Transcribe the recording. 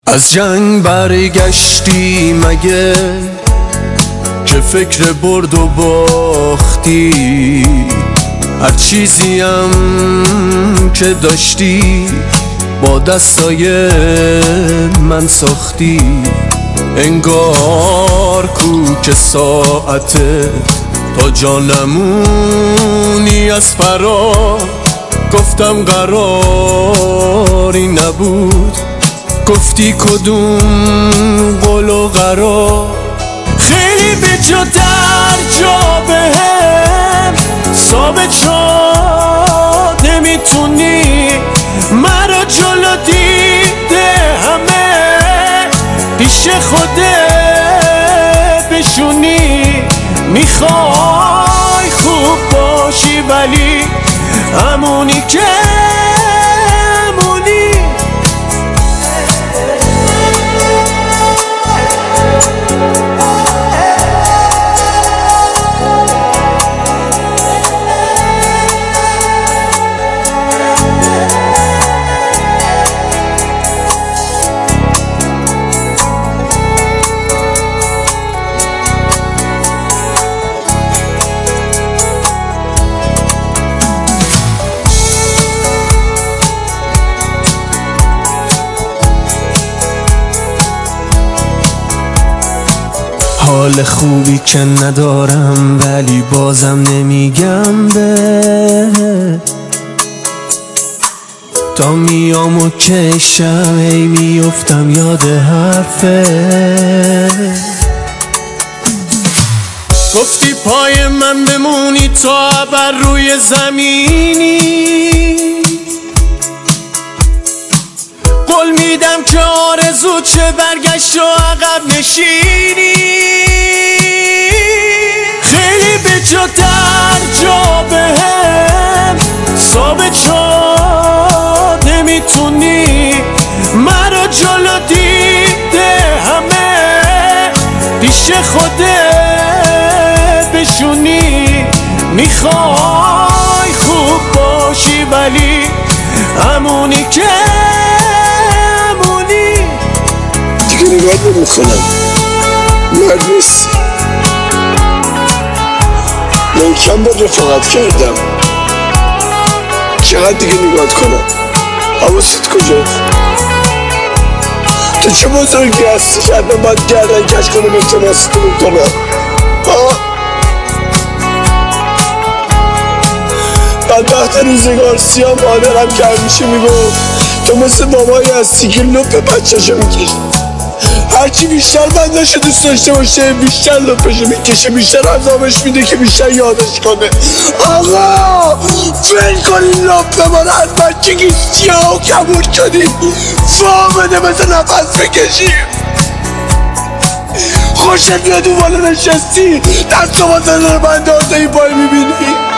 از جنگ برگشتی مگه که فکر برد و باختی؟ هر چیزیم که داشتی با دستای من ساختی. انگار کو که ساعته تا جانمونی از فرار. گفتم قراری نبود، گفتی کدوم قول و قرار. خیلی به جا در جا بهم ثابت شد نمیتونی مرا جلو دیده همه پیش خودت بشونی. میخوای خوب باشی ولی همونی که حال خوبی که ندارم ولی بازم نمیگم به تا میام و کشم ای میفتم یاد حرفه. گفتی پای من بمونی تا ابر روی زمینی. قول میدم که آرزو چه برگشت و عقب نشینی. خیلی به جا در جا بهم ثابت شد نمیتونی مرا جلو دیده همه پیش خودت بشونی. میخوای خوب باشی ولی همونی که دیگه نگاهت نمی‌کنم، مرد نیستی. من کم با رفاقت کردم، چقدر دیگه نگاهت کنم؟ حواست کجاست؟ تو چه بزرگی هستی که حتما باید گردن کش کنم التماست میکنم؟ بدبخت روزگار سیاه مادرم که همیشه میگفت تو مثل بابایی هستی که لپ بچه‌شو میکشی. هرچی بیشتر بنداشو دوست داشته باشه بیشتر لپشو میکشه، بیشتر عذابش میده که بیشتر یادش کنه. آقا فیل کنین لپ ما رو از بچگی سیاه و کبود شدیم، فامده مثل نفس بکشیم. خوشت میاد اون بالا نشستی دست و بازن رو بنده آزه این پای میبینی.